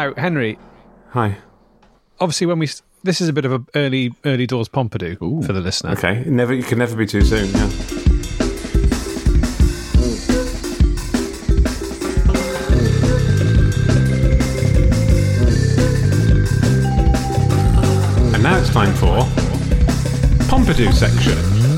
Now, Henry. Hi. Obviously, this is a bit of a early doors Pompidou for the listener. Okay. It can never be too soon. Yeah. And now it's time for Pompidou section.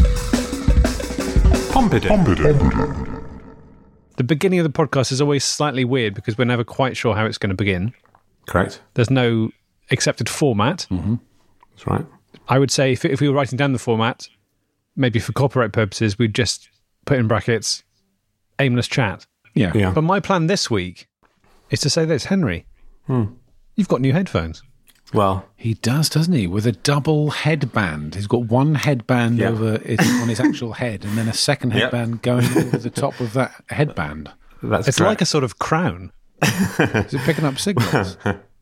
Pompidou. The beginning of the podcast is always slightly weird because we're never quite sure how it's going to begin. Correct. There's no accepted format. Mm-hmm. That's right. I would say if we were writing down the format, maybe for copyright purposes, we'd just put in brackets, aimless chat. Yeah. But my plan this week is to say this, Henry, you've got new headphones. Well, he does, doesn't he? With a double headband. He's got one headband on his actual head and then a second headband going over the top of that headband. It's like a sort of crown. Is it picking up signals?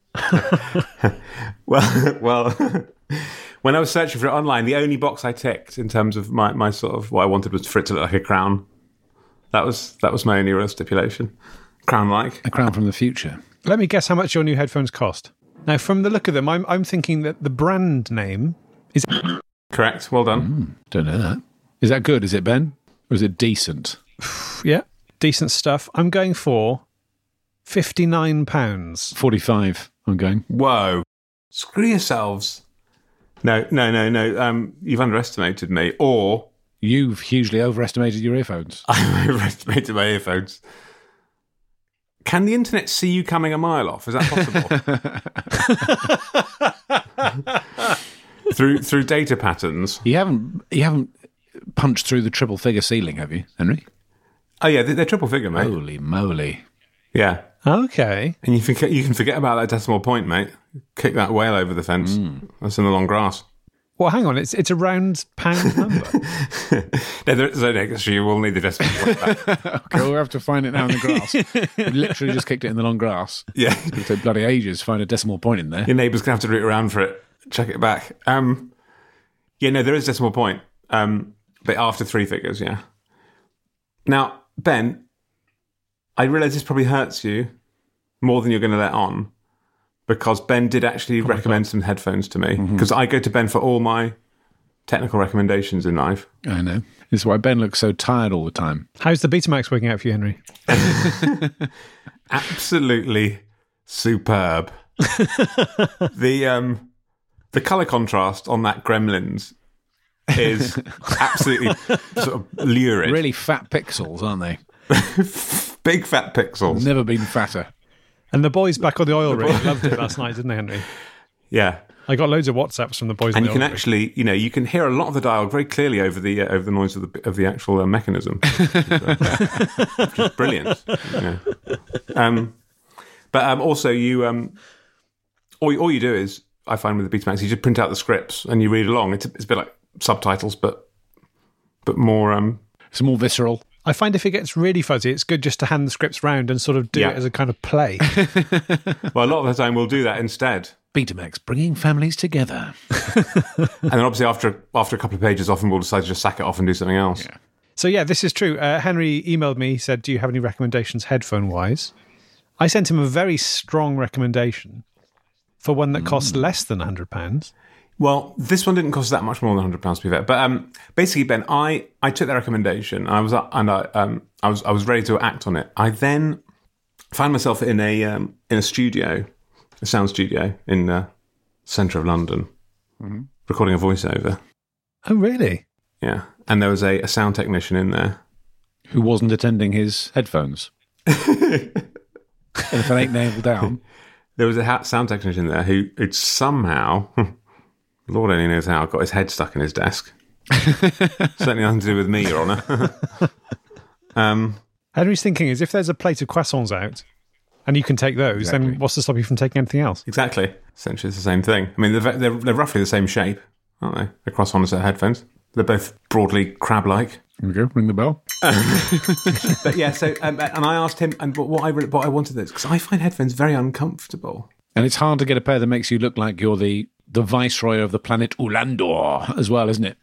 Well, when I was searching for it online, the only box I ticked in terms of my sort of what I wanted was for it to look like a crown. That was my only real stipulation. Crown-like. A crown from the future. Let me guess how much your new headphones cost. Now, from the look of them, I'm thinking that the brand name is... Correct. Well done. Don't know that. Is that good, is it, Ben? Or is it decent? Yeah, decent stuff. I'm going for £59. 45, I'm going. Whoa. Screw yourselves. No. You've underestimated me. Or... You've hugely overestimated your earphones. I've overestimated my earphones. Can the internet see you coming a mile off? Is that possible? through data patterns. You haven't punched through the triple figure ceiling, have you, Henry? Oh yeah, they're triple figure, mate. Holy moly! Yeah. Okay. And you can forget about that decimal point, mate. Kick that whale over the fence. That's in the long grass. Well, hang on. It's a round pound number. So you will need the decimal point back. Okay, we'll have to find it now in the grass. We literally just kicked it in the long grass. Yeah. It's going to take bloody ages to find a decimal point in there. Your neighbour's going to have to root around for it. Check it back. There is a decimal point. But after three figures, yeah. Now, Ben, I realise this probably hurts you more than you're going to let on. Because Ben did actually recommend some headphones to me. Because I go to Ben for all my technical recommendations in life. I know. This is why Ben looks so tired all the time. How's the Betamax working out for you, Henry? Absolutely superb. The colour contrast on that Gremlins is absolutely sort of lurid. Really fat pixels, aren't they? Big fat pixels. Never been fatter. And the boys back on the oil rig loved it last night, didn't they, Henry? Yeah. I got loads of WhatsApps from the boys. And you can actually, you can hear a lot of the dialogue very clearly over the noise of the actual mechanism, which is brilliant. Yeah. But also, all you do is, I find with the Betamax, you just print out the scripts and you read along. It's a bit like subtitles, but more. It's more visceral. I find if it gets really fuzzy, it's good just to hand the scripts round and sort of do it as a kind of play. Well, a lot of the time we'll do that instead. Betamax, bringing families together. And then obviously after a couple of pages, often we'll decide to just sack it off and do something else. Yeah. So yeah, this is true. Henry emailed me, said, do you have any recommendations headphone-wise? I sent him a very strong recommendation for one that costs less than £100. Well, this one didn't cost that much more than £100 to be fair. But basically, Ben, I took that recommendation. I was ready to act on it. I then found myself in a studio, a sound studio in the centre of London, recording a voiceover. Oh, really? Yeah, and there was a sound technician in there who wasn't attending his headphones. And if it ain't nailed down, there was a sound technician there who'd somehow. Lord only knows how, got his head stuck in his desk. Certainly nothing to do with me, Your Honour. Henry's thinking is if there's a plate of croissants out and you can take those, then what's to stop you from taking anything else? Exactly. Essentially, it's the same thing. I mean, they're roughly the same shape, aren't they? The croissants are headphones. They're both broadly crab-like. There we go, ring the bell. But yeah, so, and I asked him, and what I wanted this, because I find headphones very uncomfortable. And it's hard to get a pair that makes you look like you're the viceroy of the planet Ulandor as well, isn't it?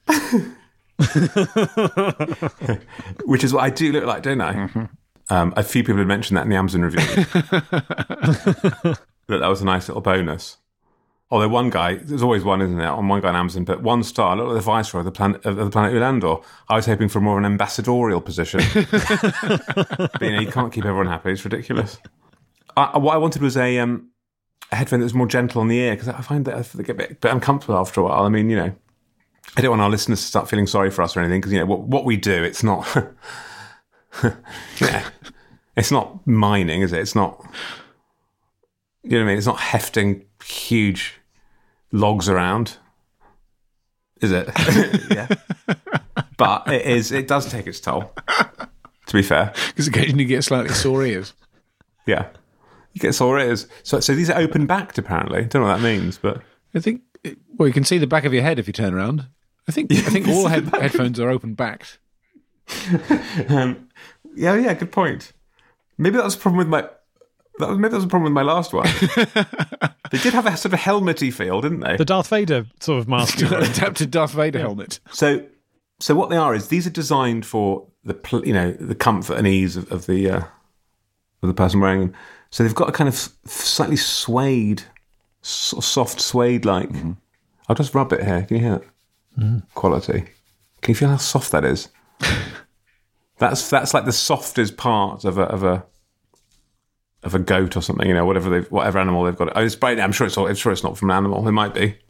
Which is what I do look like, don't I? A few people have mentioned that in the Amazon review. that was a nice little bonus. Although one guy, there's always one, isn't there? On one guy on Amazon, but 1 star, look like the viceroy of the planet Ulandor. I was hoping for more of an ambassadorial position. But you can't keep everyone happy. It's ridiculous. What I wanted was a headphone that was more gentle on the ear, because I find that they get a bit uncomfortable after a while. I mean, I don't want our listeners to start feeling sorry for us or anything, because what we do, it's not it's not mining, is it? It's not, you know what I mean? It's not hefting huge logs around, is it? Yeah. But it does take its toll, to be fair, because occasionally you get slightly sore ears. Yeah, you get sore ears. So these are open backed, apparently. Don't know what that means, but I think, well, you can see the back of your head if you turn around. I think all headphones are open backed. Yeah, good point. Maybe that was a problem with my. Maybe that was a problem with my last one. They did have a sort of helmety feel, didn't they? The Darth Vader sort of mask. Adapted Darth Vader helmet. So what they are is these are designed for the comfort and ease of the person wearing them. So they've got a kind of slightly suede, sort of soft suede like. Mm-hmm. I'll just rub it here. Can you hear it? Quality. Can you feel how soft that is? That's like the softest part of a goat or something, whatever animal they've got. I'm sure it's not from an animal. It might be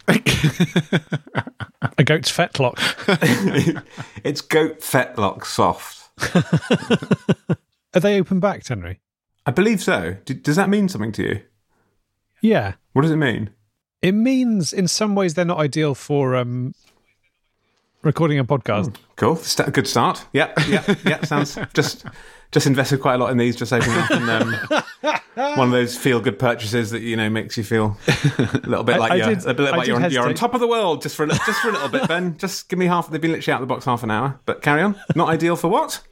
a goat's fetlock. It's goat fetlock soft. Are they open backed, Henry? I believe so. Does that mean something to you? Yeah. What does it mean? It means in some ways they're not ideal for recording a podcast. Cool. Good start. Yeah. Sounds just invested quite a lot in these, just opening up, and one of those feel-good purchases that makes you feel a little bit like you're on top of the world just for a little bit. Ben, just give me half. They've been literally out of the box half an hour, but carry on. Not ideal for what?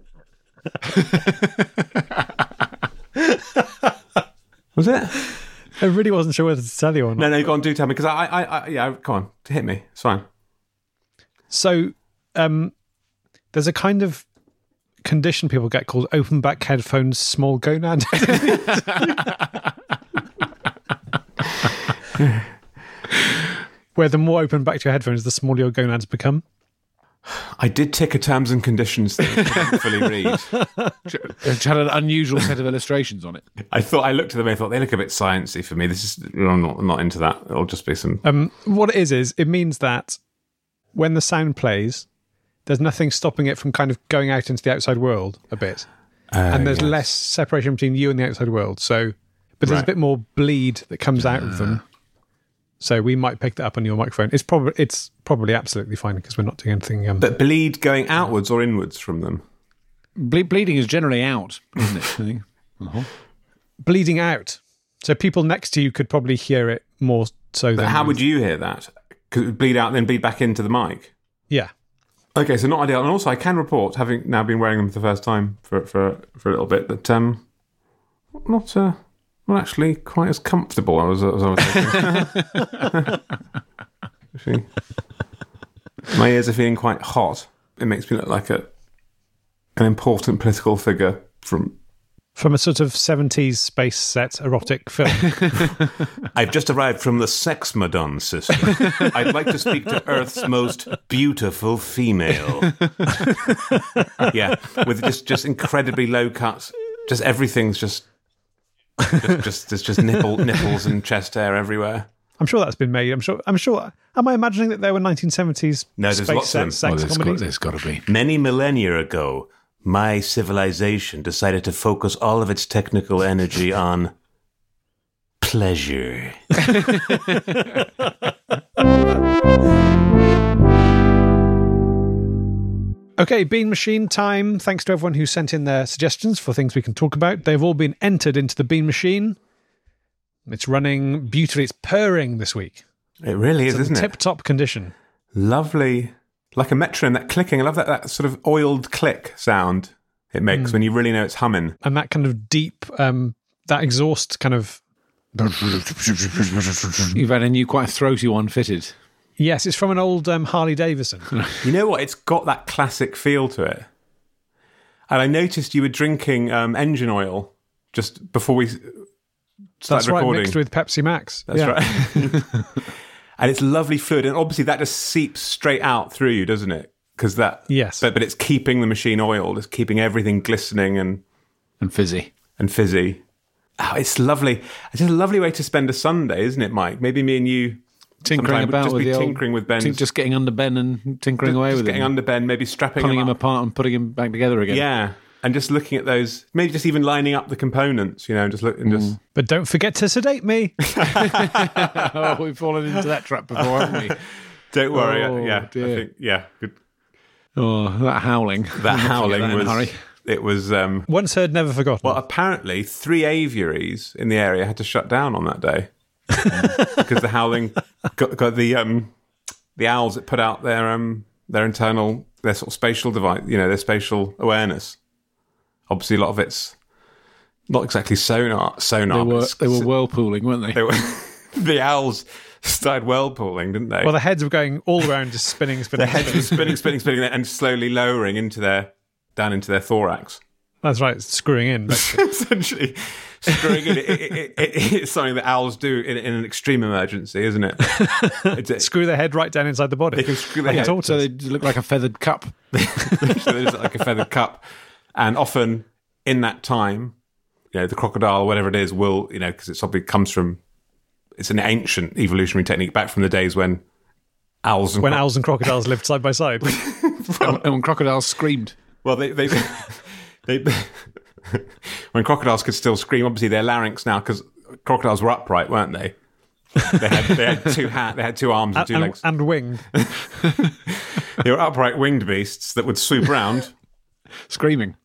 Was it? I really wasn't sure whether to tell you or not. No, go on, do tell me, because I come on, hit me. It's fine. So, there's a kind of condition people get called open back headphones small gonad. Where the more open back to your headphones, the smaller your gonads become. I did tick a terms and conditions that I couldn't fully read. It had an unusual set of illustrations on it. I looked at them and I thought, they look a bit sciencey for me. I'm not into that. It'll just be some... What it is it means that when the sound plays, there's nothing stopping it from kind of going out into the outside world a bit. And there's less separation between you and the outside world. But there's a bit more bleed that comes out of them. So we might pick that up on your microphone. It's probably absolutely fine because we're not doing anything. But bleed going outwards or inwards from them? Bleeding is generally out, isn't it? I think. Uh-huh. Bleeding out. So people next to you could probably hear it more so than... But how would you hear that? Because it would bleed out and then bleed back into the mic? Yeah. Okay, so not ideal. And also I can report, having now been wearing them for the first time for a little bit, that not actually quite as comfortable as I was thinking. My ears are feeling quite hot. It makes me look like an important political figure from a sort of 70s space set erotic film. I've just arrived from the Sex Madon system. I'd like to speak to Earth's most beautiful female. Yeah, with just incredibly low cuts. Just everything's just there's just nipples and chest hair everywhere. I'm sure that's been made. I'm sure. Am I imagining that there were 1970s there's space lots of them. sex comedies? There's got to be. Many millennia ago, my civilization decided to focus all of its technical energy on pleasure. Okay, Bean Machine time. Thanks to everyone who sent in their suggestions for things we can talk about. They've all been entered into the Bean Machine. It's running beautifully. It's purring this week. It really is, isn't it? Tip-top condition. Lovely. Like a metronome, that clicking. I love that sort of oiled click sound it makes when you really know it's humming. And that kind of deep, that exhaust kind of... You've had a new, quite throaty one fitted. Yes, it's from an old Harley Davidson. You know what? It's got that classic feel to it. And I noticed you were drinking engine oil just before we started recording. Mixed with Pepsi Max. That's right. And it's lovely fluid, and obviously that just seeps straight out through you, doesn't it? Because that, yes, but it's keeping the machine oiled. It's keeping everything glistening and fizzy. Oh, it's lovely. It's just a lovely way to spend a Sunday, isn't it, Mike? Maybe me and you tinkering about just with be the tinkering with Ben, just getting under Ben and tinkering away with him, getting under Ben, maybe strapping pulling him up apart and putting him back together again. Yeah, and just looking at those, maybe just even lining up the components, you know, just look and just. But don't forget to sedate me. Oh, we've fallen into that trap before, haven't we? Don't worry. Oh, dear. I think good. Oh, that howling! That howling that was. Hurry. It was. Once heard, never forgotten. Well, apparently 3 aviaries in the area had to shut down on that day because the howling got the owls that put out their internal, their sort of spatial device, you know, their spatial awareness. Obviously, a lot of it's not exactly sonar. They were whirlpooling, weren't they? The owls started whirlpooling, didn't they? Well, the heads were going all around, just spinning. The heads were spinning, and slowly lowering down into their thorax. That's right, screwing in. Essentially, screwing in. It's something that owls do in an extreme emergency, isn't it? Screw their head right down inside the body. They can screw their head. So they look like a feathered cup. They look like a feathered cup. And often in that time, you know, the crocodile, whatever it is, will, you know, because it probably comes from, it's an ancient evolutionary technique back from the days when owls and crocodiles lived side by side. And when crocodiles screamed. Well, they when crocodiles could still scream, obviously their larynx now, because crocodiles were upright, weren't they? They had two arms and two legs. And winged. They were upright winged beasts that would swoop round. Screaming.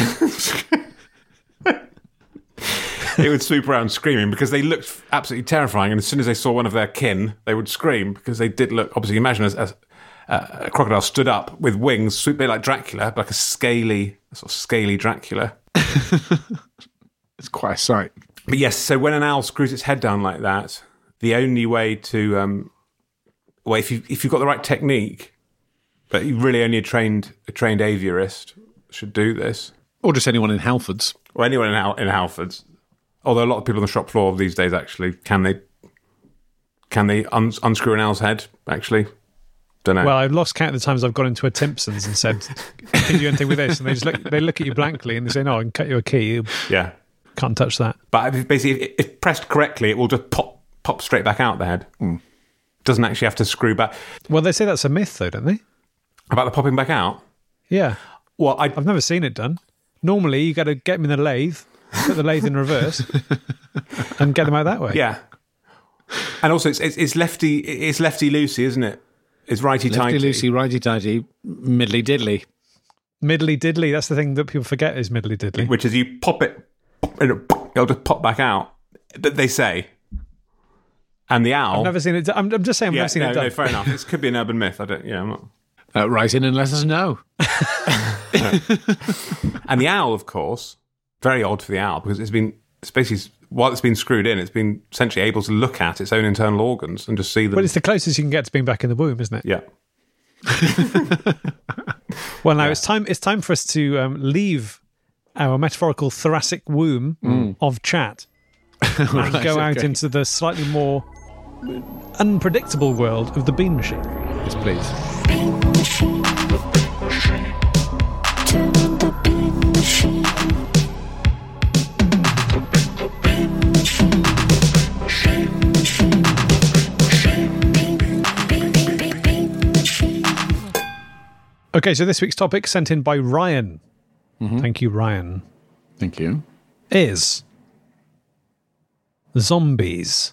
They would swoop around screaming because they looked absolutely terrifying. And as soon as they saw one of their kin, they would scream because they did look, obviously, imagine as a crocodile stood up with wings, swooped a bit like Dracula, like a sort of scaly Dracula. It's quite a sight. But yes, so when an owl screws its head down like that, the only way to, well, if you've got the right technique, but really only a trained aviarist should do this. Or just anyone in Halfords. Or anyone in Halfords. Although a lot of people on the shop floor these days actually, can they unscrew an owl's head, actually? Don't know. Well, I've lost count of the times I've gone into a Timpson's and said, can you do anything with this? And they look at you blankly and they say, no, I can cut you a key. Yeah. Can't touch that. But basically, if pressed correctly, it will just pop straight back out the head. Doesn't actually have to screw back. Well, they say that's a myth, though, don't they? About the popping back out? Yeah. Well, I've never seen it done. Normally, you got to get them in the lathe, put the lathe in reverse, and get them out that way. Yeah. And also, it's lefty loosey, isn't it? It's righty tighty. Lefty loosey, righty tighty, middly diddly. Middly diddly. That's the thing that people forget is middly diddly. Which is you pop it, it'll just pop back out. But they say. And the owl. I've never seen it. I'm just saying I've never seen it done. No, fair enough. This could be an urban myth. I'm not. Write in and let us know. And the owl, of course, very odd for the owl because while it's been screwed in, it's been essentially able to look at its own internal organs and just see them. Well, it's the closest you can get to being back in the womb, isn't it? Yeah. Well, now it's time for us to leave our metaphorical thoracic womb of chat and go out into the slightly more unpredictable world of the Bean Machine. Yes, please. Bean Machine. Turn on the Bean Machine. Bean Machine. Bean Machine. Bean Machine. Okay, so this week's topic, sent in by Ryan. Thank you, Ryan. Thank you. Is zombies.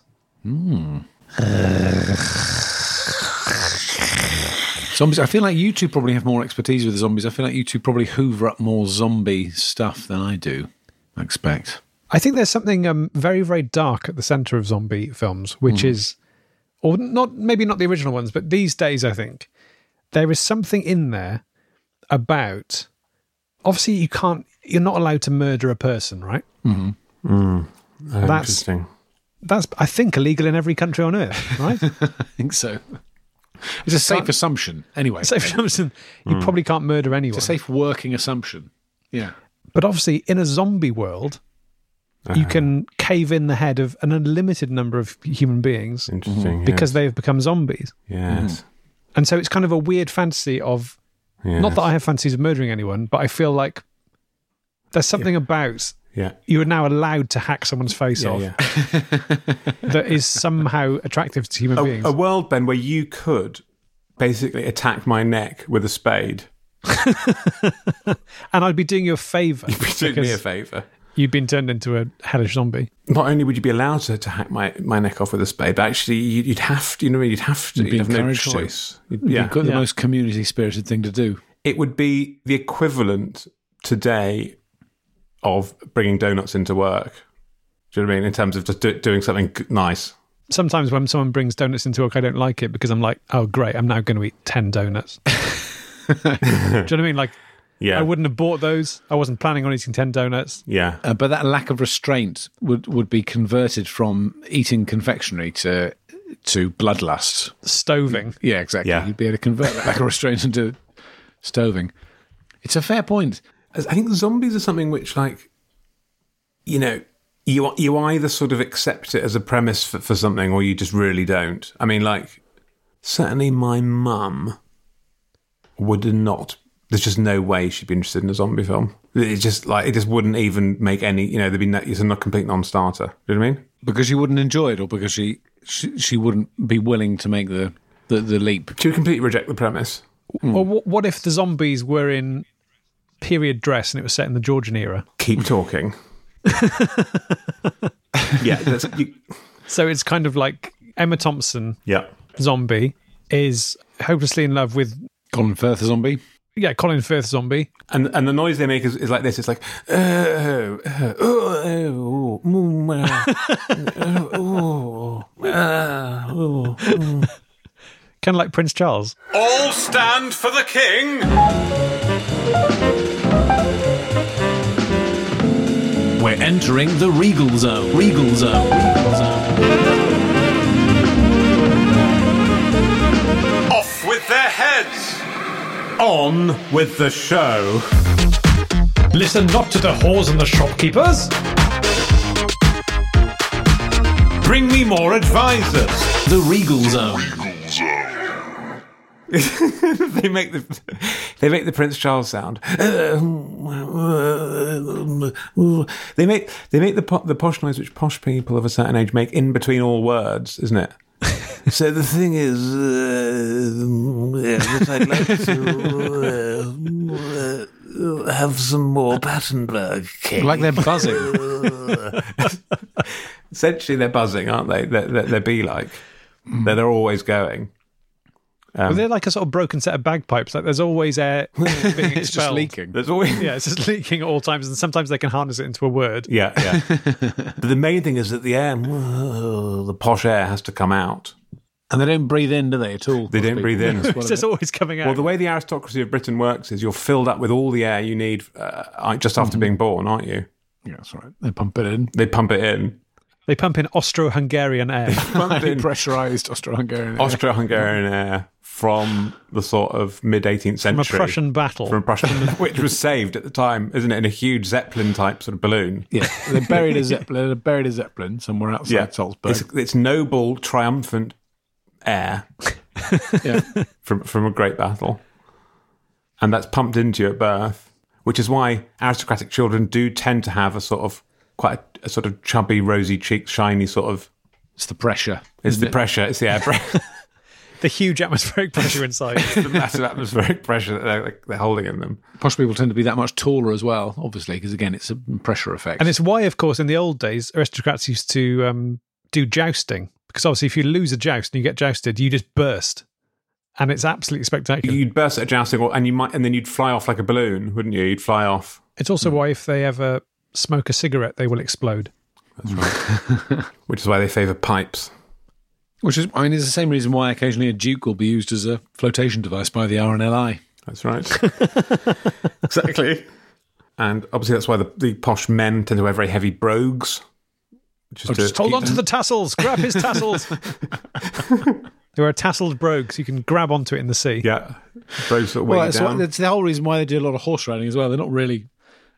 Zombies. I feel like you two probably have more expertise with the zombies. I feel like you two probably hoover up more zombie stuff than I do, I expect. I think there's something very, very dark at the centre of zombie films, which is, or not, maybe not the original ones, but these days, I think, there is something in there about, obviously you're not allowed to murder a person, right? Interesting. That's, I think, illegal in every country on earth, right? I think so. It's a safe assumption, anyway. Safe assumption. You probably can't murder anyone. It's a safe working assumption. Yeah. But obviously, in a zombie world, you can cave in the head of an unlimited number of human beings Interesting. because they have become zombies. Yes. And so it's kind of a weird fantasy of, not that I have fantasies of murdering anyone, but I feel like there's something about you are now allowed to hack someone's face off that is somehow attractive to human beings. A world, Ben, where you could basically attack my neck with a spade. And I'd be doing you a favour. You'd be doing me a favour. You'd been turned into a hellish zombie. Not only would you be allowed to hack my neck off with a spade, but actually you'd have to. You'd have to. You'd have no choice. It'd be the most community spirited thing to do. It would be the equivalent today of bringing donuts into work. Do you know what I mean? In terms of just doing something nice. Sometimes when someone brings donuts into work, I don't like it because I'm like, oh, great, I'm now going to eat 10 donuts. Do you know what I mean? Like, I wouldn't have bought those. I wasn't planning on eating 10 donuts. Yeah. But that lack of restraint would be converted from eating confectionery to bloodlust. Stoving. Yeah, exactly. Yeah. You'd be able to convert that lack of restraint into stoving. It's a fair point. I think zombies are something which, like, you either sort of accept it as a premise for something or you just really don't. I mean, like, certainly my mum would not. There's just no way she'd be interested in a zombie film. It just wouldn't even make any. There'd be it's a complete non-starter. Do you know what I mean? Because she wouldn't enjoy it, or because she wouldn't be willing to make the leap. She would completely reject the premise. Or what if the zombies were in period dress and it was set in the Georgian era? Keep talking. So it's kind of like Emma Thompson, zombie, is hopelessly in love with Colin Firth zombie. Yeah, Colin Firth zombie. And the noise they make is like this. It's like kind of like Prince Charles. All stand for the king. We're entering the Regal Zone. Regal Zone. Regal Zone. Off with their heads. On with the show. Listen not to the whores and the shopkeepers. Bring me more advisors. The Regal Zone. They make the Prince Charles sound. They make the posh noise which posh people of a certain age make in between all words, isn't it? So the thing is that I'd like to have some more Battenberg cake. Like they're buzzing. Essentially, they're buzzing, aren't they? They're bee-like. They're always going. But they're like a sort of broken set of bagpipes. Like there's always air being expelled. It's just leaking. There's always it's just leaking at all times, and sometimes they can harness it into a word. Yeah. But the main thing is that the air, the posh air, has to come out. And they don't breathe in, do they, at all? They don't breathe in. It's just always coming out. Well, the way the aristocracy of Britain works is you're filled up with all the air you need just after being born, aren't you? Yeah, that's right. They pump it in. They pump it in. They pump in Austro-Hungarian air. Pressurised Austro-Hungarian air. Austro-Hungarian air from the sort of mid-18th century. From a Prussian battle. Which was saved at the time, isn't it, in a huge Zeppelin-type sort of balloon. Yeah, they buried a Zeppelin somewhere outside Salzburg. It's noble, triumphant air from a great battle. And that's pumped into you at birth, which is why aristocratic children do tend to have a sort of quite a sort of chubby, rosy cheeked, shiny sort of... It's the pressure. It's the pressure. It's the air pressure. The huge atmospheric pressure inside. The massive atmospheric pressure that they're holding in them. Posh people tend to be that much taller as well, obviously, because, again, it's a pressure effect. And it's why, of course, in the old days, aristocrats used to do jousting. Because obviously, if you lose a joust and you get jousted, you just burst. And it's absolutely spectacular. You'd burst at a jousting, and then you'd fly off like a balloon, wouldn't you? You'd fly off. It's also why if they ever smoke a cigarette, they will explode. That's right. Which is why they favour pipes. Which is, I mean, it's the same reason why occasionally a duke will be used as a flotation device by the RNLI. That's right. Exactly. And obviously that's why the posh men tend to wear very heavy brogues. Just hold on to the tassels. Grab his tassels. There are tasselled brogues. You can grab onto it in the sea. Yeah. Brogues that weigh you down. It's the whole reason why they do a lot of horse riding as well. They're not really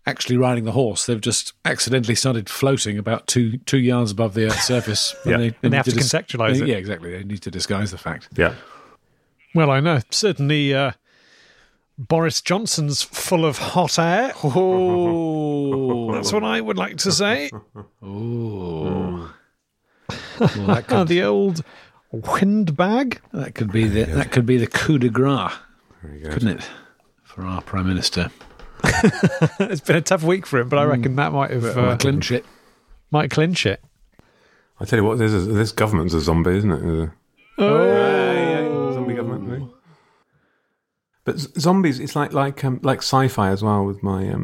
actually riding the horse. They've just accidentally started floating about two yards above the Earth's surface. Yeah. And they have to contextualise it. Yeah, exactly. They need to disguise the fact. Yeah. Well, I know. Certainly Boris Johnson's full of hot air. Oh, That's what I would like to say. oh. Well, that could, The old windbag. that could be the coup de grace, Very good. couldn't it, for our Prime Minister? It's been a tough week for him, but I reckon that might have Clinch it. might clinch it. I tell you what, this government's a zombie, isn't it? Zombie government. Right? But zombies, it's like sci-fi as well. With my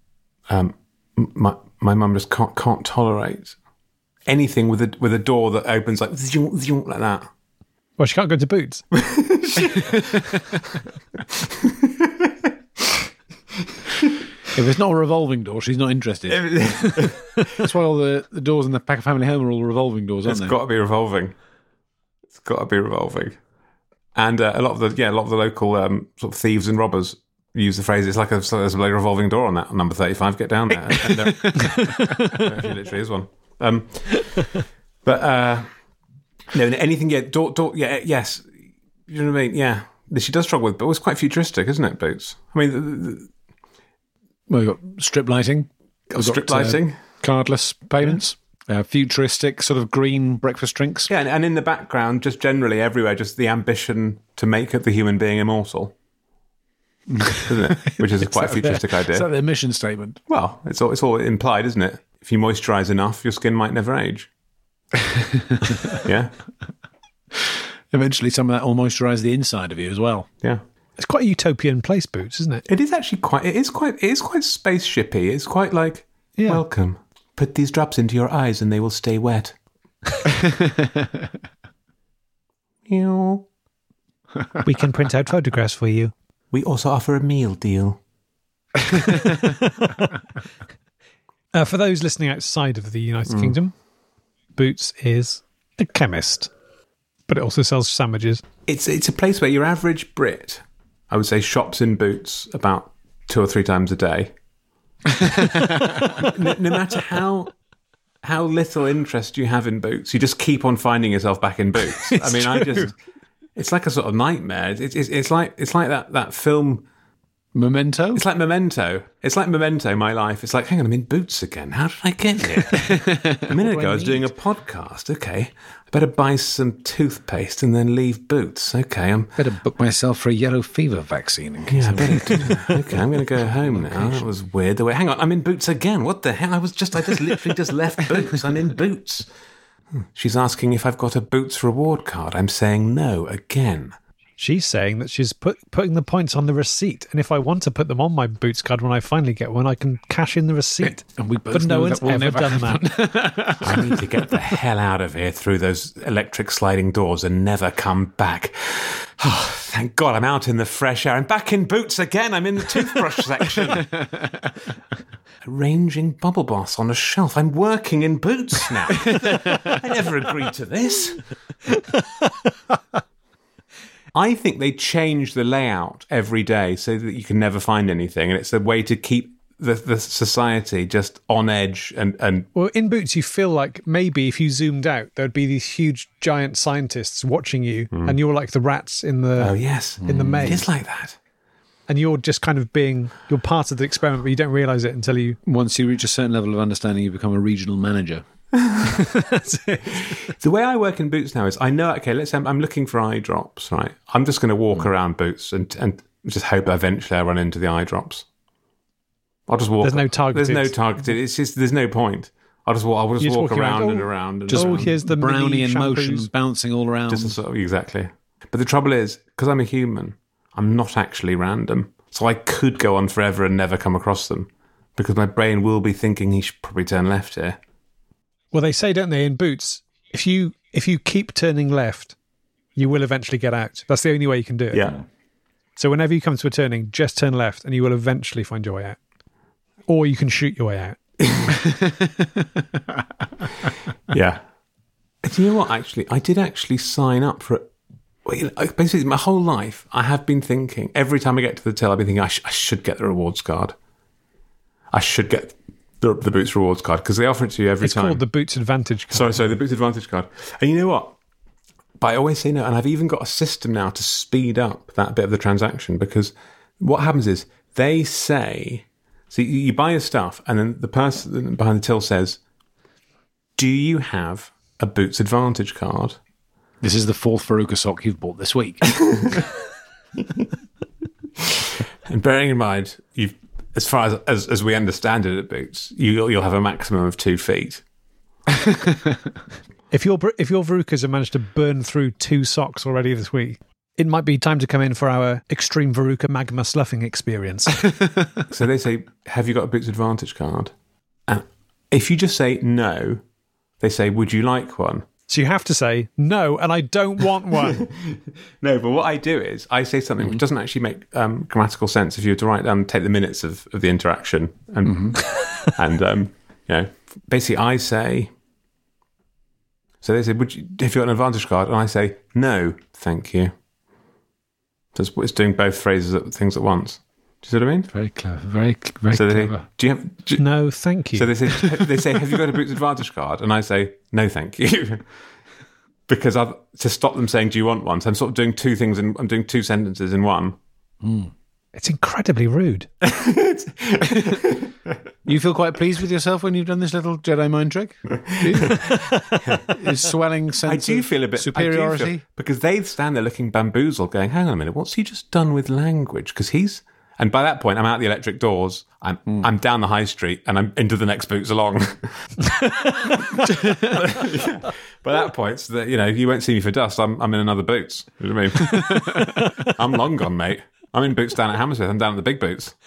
my mum just can't tolerate anything with a door that opens like that. Well, she can't go to Boots. If it's not a revolving door, she's not interested. That's why all the doors in the Packer Family Home are all revolving doors, aren't It's they? got to be revolving. It's got to be revolving. And a lot of the local sort of thieves and robbers use the phrase. It's like there's a revolving door on that on number 35. Get down there. And there literally is one. But no, anything. Yeah, door. Yeah, yes. You know what I mean? Yeah. She does struggle with, but it was quite futuristic, isn't it, Boots? I mean, Well, we've got strip lighting. We've strip got, lighting. Cardless payments. Futuristic sort of green breakfast drinks. Yeah, and in the background, just generally everywhere, just the ambition to make the human being immortal, isn't it? Which is quite a futuristic idea. Is that their mission statement? Well, it's all implied, isn't it? If you moisturise enough, your skin might never age. Yeah, Eventually, some of that will moisturise the inside of you as well. yeah. It's quite a utopian place, Boots, isn't it? It is actually quite. It is quite spaceshipy. It's quite like welcome. Put these drops into your eyes, and they will stay wet. Meow. We can print out photographs for you. We also offer a meal deal. For those listening outside of the United Kingdom, Boots is a chemist, but it also sells sandwiches. It's a place where your average Brit, I would say, shops in Boots about 2 or 3 times a day. no matter how little interest you have in Boots, you just keep on finding yourself back in Boots. I mean, it's like a sort of nightmare. It's like that film Memento? It's like Memento. It's like Memento, my life. It's like, hang on, I'm in Boots again. How did I get here? A minute ago, I was doing a podcast. Okay. I better buy some toothpaste and then leave Boots. Okay. Better book myself for a yellow fever vaccine. In case I better do that. Okay, I'm going to go home now. That was weird. Hang on, I'm in Boots again. What the hell? I just literally just left Boots. I'm in Boots. She's asking if I've got a Boots reward card. I'm saying no again. She's saying that she's putting the points on the receipt, and if I want to put them on my Boots card when I finally get one, I can cash in the receipt. And we both but no know one's that will ever never done that. I need to get the hell out of here through those electric sliding doors and never come back. Oh, thank God I'm out in the fresh air. I'm back in Boots again. I'm in the toothbrush section. Arranging Bubble Boss on a shelf. I'm working in Boots now. I never agreed to this. I think they change the layout every day so that you can never find anything. And it's a way to keep the society just on edge. And Well, in Boots, you feel like maybe if you zoomed out, there'd be these huge, giant scientists watching you, and you're like the rats in the in the maze. It is like that. And you're just kind of you're part of the experiment, but you don't realise it until you... Once you reach a certain level of understanding, you become a regional manager. The way I work in Boots now is I know, okay, let's say I'm looking for eye drops, right? I'm just going to walk around Boots and just hope eventually I run into the eye drops. I'll just walk. There's no targeted. There's no targeted. It's just, there's no point. I'll just walk around and around. And Just around. here's the Brownie mini in motion, shampoos. bouncing all around. Just sort of, exactly. But the trouble is, because I'm a human, I'm not actually random. So I could go on forever and never come across them because my brain will be thinking he should probably turn left here. Well, they say, don't they, in Boots, if you keep turning left, you will eventually get out. That's the only way you can do it. Yeah. So whenever you come to a turning, just turn left and you will eventually find your way out. Or you can shoot your way out. Yeah. Do you know what, actually? I did actually sign up for it. Basically, my whole life, I have been thinking, every time I get to the till, I've been thinking, I should get the rewards card. I should get the Boots rewards card because they offer it to you every It's time. called the Boots Advantage card. Sorry, the Boots Advantage card. And you know what? But I always say no, and I've even got a system now to speed up that bit of the transaction because what happens is they say, so you buy your stuff, and then the person behind the till says, "Do you have a Boots Advantage card?" This is the fourth Veruca sock you've bought this week. And bearing in mind, as far as we understand it at Boots, you'll have a maximum of 2 feet. If your Verucas have managed to burn through 2 socks already this week, it might be time to come in for our extreme Veruca magma sloughing experience. So they say, "Have you got a Boots Advantage card?" And if you just say no, they say, "Would you like one?" So you have to say, no, and I don't want one. No, but what I do is I say something which doesn't actually make grammatical sense. If you were to write down, take the minutes of the interaction, and basically I say. So they say, "Would you, if you got an Advantage card?" And I say, "No, thank you." So it's doing both things at once. Do you see what I mean? Very clever. Very, very So they say, clever. "Do you have?" No, thank you. So they say, "Have you got a Boots Advantage card?" And I say, "No, thank you," because to stop them saying, "Do you want one?" So I'm sort of doing 2 things, and I'm doing 2 sentences in one. It's incredibly rude. You feel quite pleased with yourself when you've done this little Jedi mind trick? Is swelling sense I do of feel a bit superiority? because they stand there looking bamboozled, going, "Hang on a minute, what's he just done with language?" Because and by that point, I'm out the electric doors. I'm down the high street, and I'm into the next Boots along. By that point, so that, you won't see me for dust. I'm in another Boots. You know what I mean? I'm long gone, mate. I'm in Boots down at Hammersmith. I'm down at the big Boots.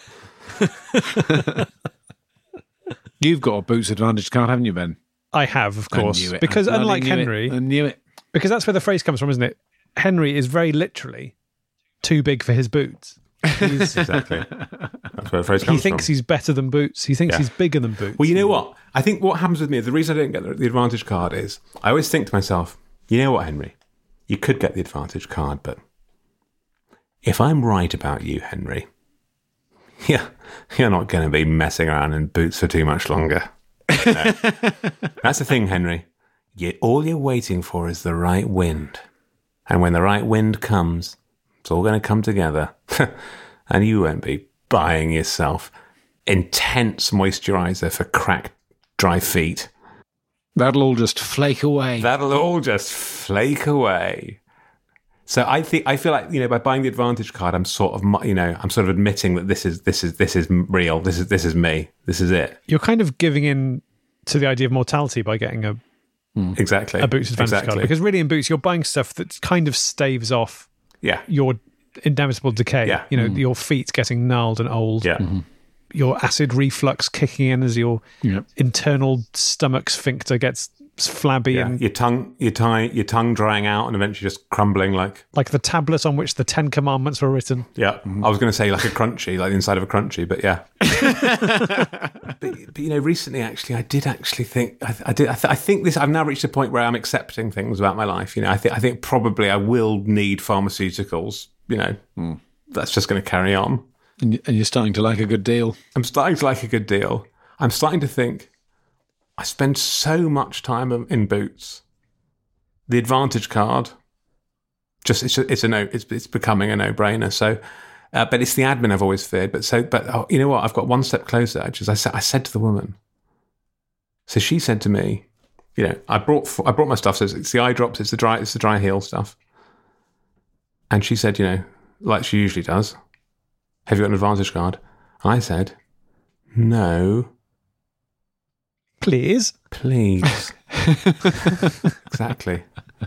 You've got a Boots Advantage card, haven't you, Ben? I have, of course. I knew it. Because I bloody unlike knew it. Henry, I knew it. because that's where the phrase comes from, isn't it? Henry is very literally too big for his boots. Exactly. That's where the phrase comes from. He thinks he's better than Boots. He thinks he's bigger than Boots. Well, you know what? I think what happens with me, the reason I don't get the Advantage card is I always think to myself, you know what, Henry? You could get the Advantage card, but if I'm right about you, Henry, you're not going to be messing around in Boots for too much longer. No. That's the thing, Henry. All you're waiting for is the right wind. And when the right wind comes, it's all going to come together. And you won't be buying yourself intense moisturiser for cracked, dry feet. That'll all just flake away. That'll all just flake away. So I feel like, by buying the Advantage card, I'm sort of admitting that this is real. This is me. This is it. You're kind of giving in to the idea of mortality by getting a Exactly. Boots Advantage card. Because really in Boots, you're buying stuff that kind of staves off your inevitable decay. Yeah. Your feet getting gnarled and old. Yeah. Your acid reflux kicking in as your internal stomach sphincter gets flabby and your tongue drying out and eventually just crumbling like the tablet on which the 10 Commandments were written. Yeah, I was going to say like a crunchy, like the inside of a crunchy, but yeah. but recently actually, I did actually think I think this. I've now reached a point where I'm accepting things about my life. I think probably I will need pharmaceuticals. That's just going to carry on. And you're starting to like a good deal. I'm starting to like a good deal. I'm starting to think. I spend so much time in Boots. The Advantage card, it's becoming a no-brainer. So, but it's the admin I've always feared. But you know what? I've got one step closer. Which is I said to the woman. So she said to me, I brought my stuff. So it's the eye drops, it's the dry heel stuff. And she said, like she usually does, have you got an Advantage card? And I said, no. Please. Exactly.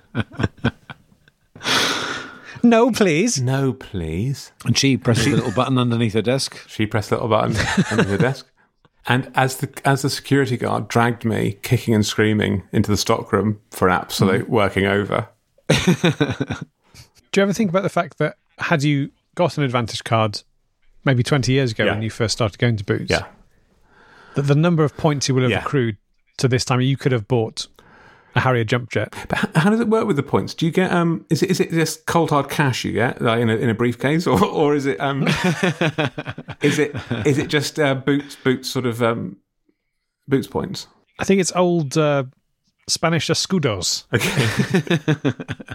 No, please. And she pressed the little button underneath her desk. Underneath her desk. And as the security guard dragged me, kicking and screaming, into the stockroom for an absolute working over. Do you ever think about the fact that had you got an Advantage card maybe 20 years ago when you first started going to Boots, that the number of points you would have accrued to this time, you could have bought a Harrier jump jet. But how does it work with the points? Do you get is it just cold hard cash you get like in a briefcase, or is it is it just boots sort of boots points? I think it's old Spanish escudos. Okay.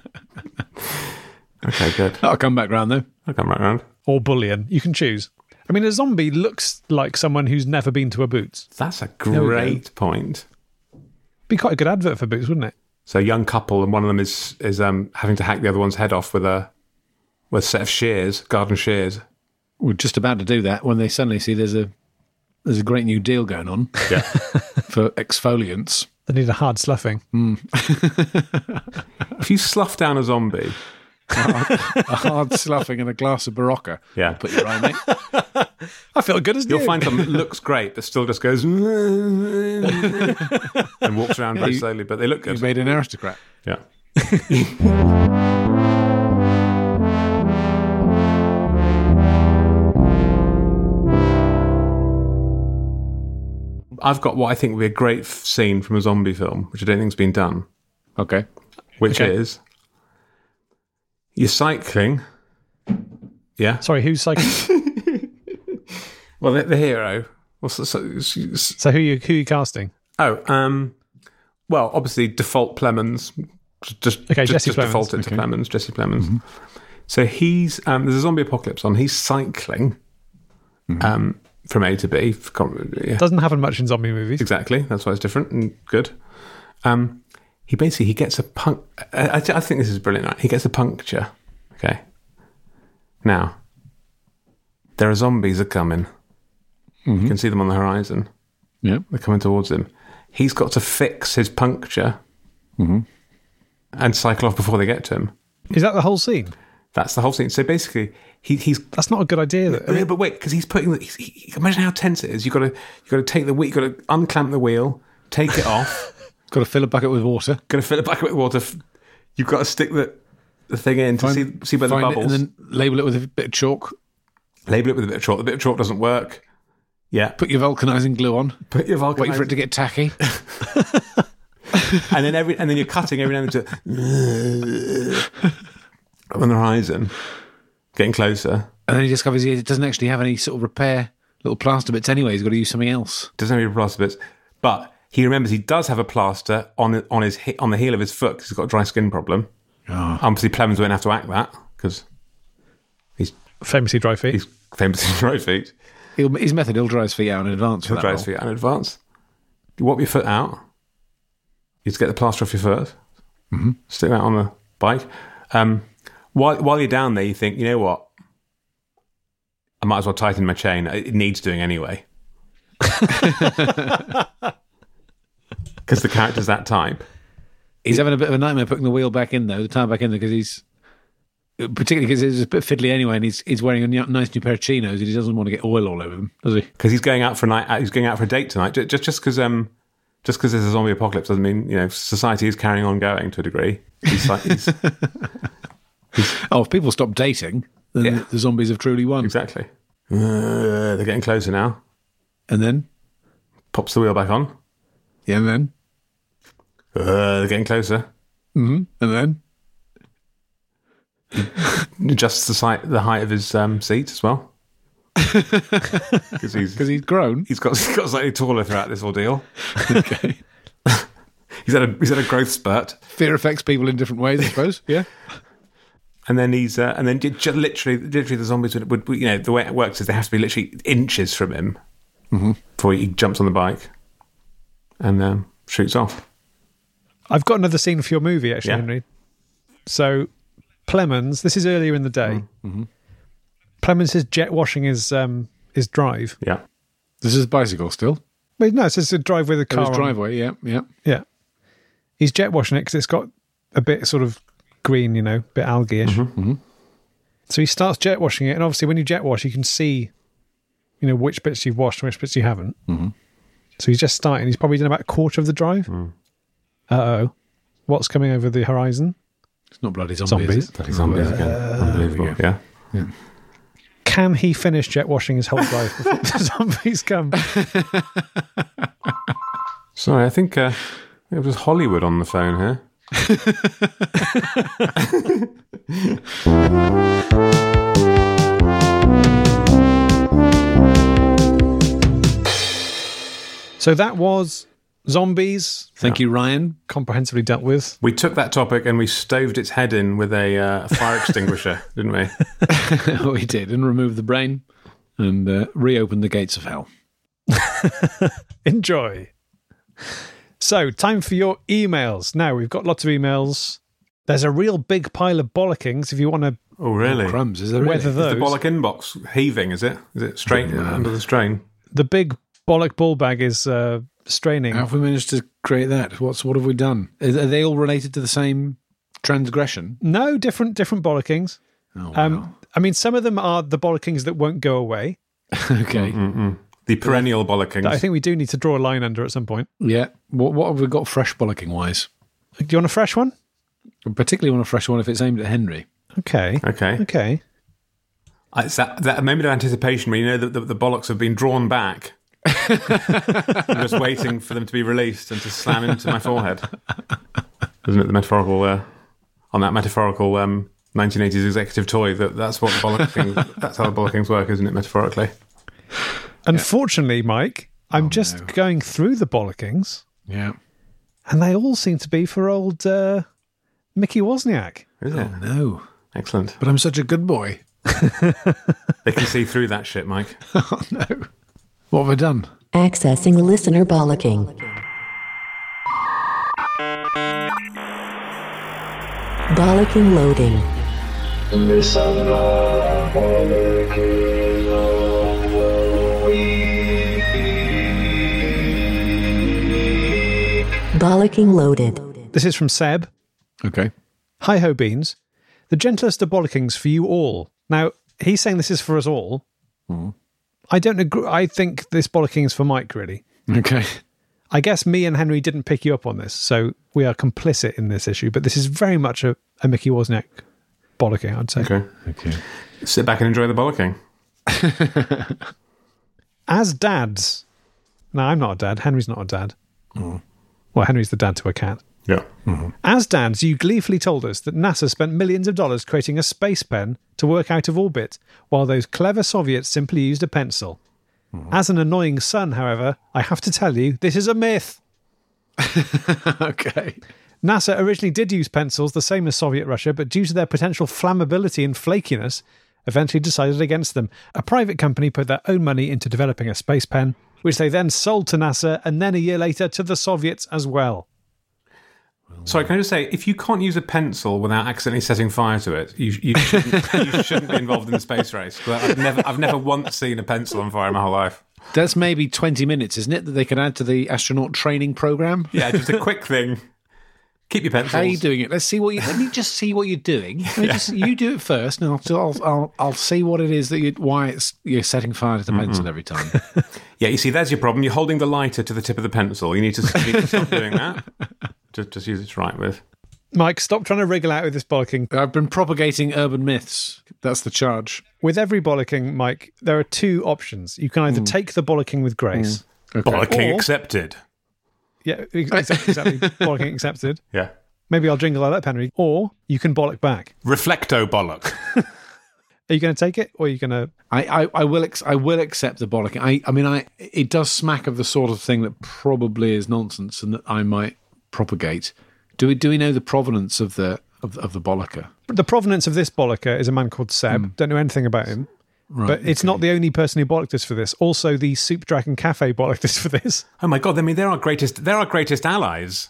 Okay, good. I'll come back round though. I'll come right round. Or bullion. You can choose. I mean, a zombie looks like someone who's never been to a Boots. That's a we go. great point. Be quite a good advert for Boots, wouldn't it? So a young couple, and one of them is having to hack the other one's head off with a set of shears, garden shears. We're just about to do that when they suddenly see there's a great new deal going on Yeah. for exfoliants. They need a hard sloughing. If you slough down a zombie, A hard sloughing and a glass of Barocca. Yeah. Put your eye, mate. I feel good as new. you'll find something that looks great but still just goes and walks around very slowly, but they look You've good. made an aristocrat. Yeah. I've got what I think would be a great scene from a zombie film, which I don't think's been done, Okay. which Okay. is you're cycling. Yeah. Sorry, who's cycling? Well, the hero. So who you casting? Well, obviously default Plemons. Just Jesse Plemons. default it to Plemons, Jesse Plemons. So he's there's a zombie apocalypse on. He's cycling from A to B. Yeah, Doesn't happen much in zombie movies. exactly. That's why it's different and good. He gets a I think this is brilliant. Right? He gets a puncture. Okay. Now there are zombies that come in. You can see them on the horizon. Yeah. They're coming towards him. He's got to fix his puncture and cycle off before they get to him. Is that the whole scene? That's the whole scene. So basically, he's. That's not a good idea. But wait, because he's putting. Imagine how tense it is. You got to take the wheel. You got to unclamp the wheel, take it off. Got to fill a bucket with water. Got to fill it back with water. You've got to stick the thing in to see where the Find it bubbles. and then label it with a bit of chalk. Label it with a bit of chalk. The bit of chalk doesn't work. Yeah. Put your vulcanising glue on. Put your vulcanizing. Wait for it to get tacky. and then you're cutting every now and then on the horizon, getting closer. And then he discovers he doesn't actually have any sort of repair little plaster bits anyway. He's got to use something else. Doesn't have any plaster bits, but he remembers he does have a plaster on the heel of his foot because he's got a dry skin problem. Oh. Obviously, Plemons won't have to act that because he's Famously dry feet. famously dry feet. His method, he'll dry his feet out in advance. He'll dry his feet out in advance. You whop your foot out. You just get the plaster off your foot. Stick that on the bike. While you're down there, you think, you know what? I might as well tighten my chain. It needs doing anyway. Because the character's that type. He's having a bit of a nightmare putting the wheel back in, though, the tire back in there, particularly because it's a bit fiddly anyway, and he's wearing a nice new pair of chinos, and he doesn't want to get oil all over them, does he? Because he's going out for a night. He's going out for a date tonight. Just because there's a zombie apocalypse doesn't mean society is carrying on going to a degree. He's if people stop dating, then the zombies have truly won. exactly. They're getting closer now. And then, Pops the wheel back on. yeah, and then, They're getting closer. and then, Adjusts the height of his seat as well. Because he's grown. he's got slightly taller throughout this ordeal. Okay. He's had a growth spurt, Fear affects people in different ways, I suppose. Yeah. and then literally the zombies would the way it works is they have to be literally inches from him before he jumps on the bike and shoots off. I've got another scene for your movie, actually, Yeah. Henry. So, Plemons, this is earlier in the day. Plemons is jet washing his drive. Yeah, This is a bicycle still. Well, no, it's just a drive with a car His on. driveway, yeah. Yeah. He's jet washing it because it's got a bit sort of green, bit algae-ish. So he starts jet washing it, and obviously when you jet wash, you can see, which bits you've washed and which bits you haven't. So he's just starting. He's probably done about a quarter of the drive. Uh-oh. What's coming over the horizon? It's not bloody zombies. is it? bloody zombies again. Unbelievable. Yeah. Can he finish jet washing his whole drive before the zombies come? Sorry, I think It was Hollywood on the phone here. So that was zombies. Thank you, Ryan. Comprehensively dealt with. We took that topic and we stoved its head in with a fire extinguisher, didn't we? We did, and removed the brain and reopened the gates of hell. Enjoy. So, time for your emails. Now, we've got lots of emails. There's a real big pile of bollockings if you want to Oh, really? Crumbs, is there really? weather Is the those. bollock inbox heaving, is it? Is it straight under the strain? The big bollock ball bag is straining. How have we managed to create that? What have we done? Are they all related to the same transgression? No, different bollokings. Oh, wow. I mean, some of them are the bollockings that won't go away. Okay. The perennial bollockings. That I think we do need to draw a line under at some point. Yeah. What have we got fresh bollocking wise? Do you want a fresh one? I particularly want a fresh one if it's aimed at Henry. Okay. Okay. It's that moment of anticipation where you know that the bollocks have been drawn back. I'm just waiting for them to be released and to slam into my forehead. Isn't it the metaphorical, on that metaphorical 1980s executive toy, that's what the bollockings, that's how the bollockings work, isn't it, metaphorically? Unfortunately, Mike, I'm just going through the bollockings, Yeah. and they all seem to be for old Mickey Wozniak. Is it? Oh, no. Excellent. But I'm such a good boy. They can see through that shit, Mike. Oh, no. What have I done? Accessing listener bollocking. Bollocking loading. Bollocking loaded. This is from Seb. Okay. Hi ho, Beans. The gentlest of bollockings for you all. Now, he's saying this is for us all. I don't agree. I think this bollocking is for Mike, really. Okay. I guess me and Henry didn't pick you up on this, so we are complicit in this issue, but this is very much a Mickey Wozniak bollocking, I'd say. Okay. Sit back and enjoy the bollocking. As dads... No, I'm not a dad. Henry's not a dad. Well, Henry's the dad to a cat. Yeah. As dads, you gleefully told us that NASA spent millions of dollars creating a space pen to work out of orbit, while those clever Soviets simply used a pencil. As an annoying son, however, I have to tell you, this is a myth. Okay. NASA originally did use pencils, the same as Soviet Russia, but due to their potential flammability and flakiness, eventually decided against them. A private company put their own money into developing a space pen, which they then sold to NASA, and then a year later to the Soviets as well. Sorry, can I just say, if you can't use a pencil without accidentally setting fire to it, you shouldn't be involved in the space race. But I've never once seen a pencil on fire in my whole life. That's maybe 20 minutes, isn't it, that they can add to the astronaut training program? Yeah, just a quick thing. Keep your pencils. How are you doing it? Let me just see what you're doing. You do it first, and I'll see what it is that you're setting fire to the pencil every time. Yeah, you see, there's your problem. You're holding the lighter to the tip of the pencil. You need to stop doing that. Just use it right with. Mike, stop trying to wriggle out with this bollocking. I've been propagating urban myths. That's the charge. With every bollocking, Mike, there are two options. You can either take the bollocking with grace. Okay. Bollocking Or- accepted. Yeah, exactly. Bollocking accepted. Yeah. Maybe I'll jingle like that, Henry. Or you can bollock back. Reflecto bollock. Are you going to take it, or are you going to... I will accept the bollocking. I mean, it does smack of the sort of thing that probably is nonsense and that I might propagate. Do we know the provenance of the bollocker? The provenance of this bollocker is a man called Seb. Don't know anything about him. Right, But it's not the only person who bollocked us for this. Also, the Soup Dragon Cafe bollocked us for this. Oh my God! I mean, they're our greatest allies.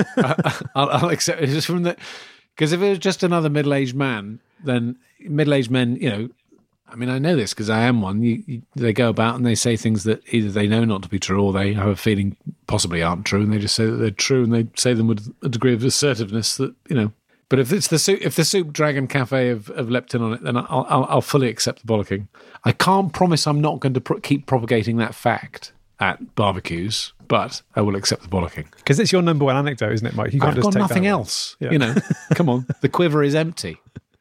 I'll accept it just from the, because if it was just another middle-aged man, then middle-aged men, I mean, I know this because I am one. They go about and they say things that either they know not to be true or they have a feeling possibly aren't true, and they just say that they're true, and they say them with a degree of assertiveness that But if it's the Soup Dragon Cafe of leptin on it, then I'll fully accept the bollocking. I can't promise I'm not going to keep propagating that fact at barbecues, but I will accept the bollocking. Because it's your number one anecdote, isn't it, Mike? You can't I've just got take nothing that away. else. Yeah. Come on, the quiver is empty.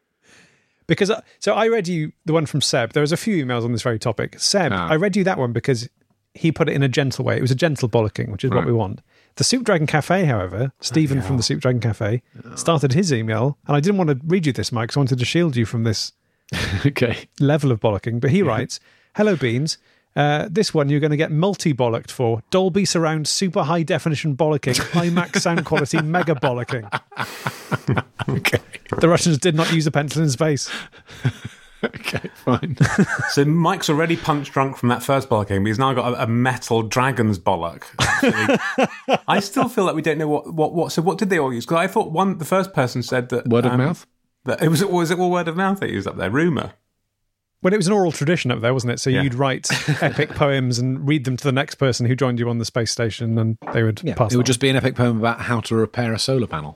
Because so I read you the one from Seb. There was a few emails on this very topic. Seb, I read you that one because he put it in a gentle way. It was a gentle bollocking, which is what we want. The Soup Dragon Cafe, however, Stephen from the Soup Dragon Cafe, started his email, and I didn't want to read you this, Mike, because I wanted to shield you from this Okay. level of bollocking. But he writes, "Hello, Beans. This one you're going to get multi-bollocked for. Dolby surround super high definition bollocking, IMAX sound quality mega bollocking." Okay. The Russians did not use a pencil in space. Okay, fine. So Mike's already punch drunk from that first bollocking, but he's now got a metal dragon's bollock. Actually. I still feel like we don't know what. So what did they all use? Because I thought the first person said that Word of mouth? That was it all word of mouth they used up there? Rumour. Well, it was an oral tradition up there, wasn't it? So you'd write epic poems and read them to the next person who joined you on the space station, and they would pass. It would just be an epic poem about how to repair a solar panel.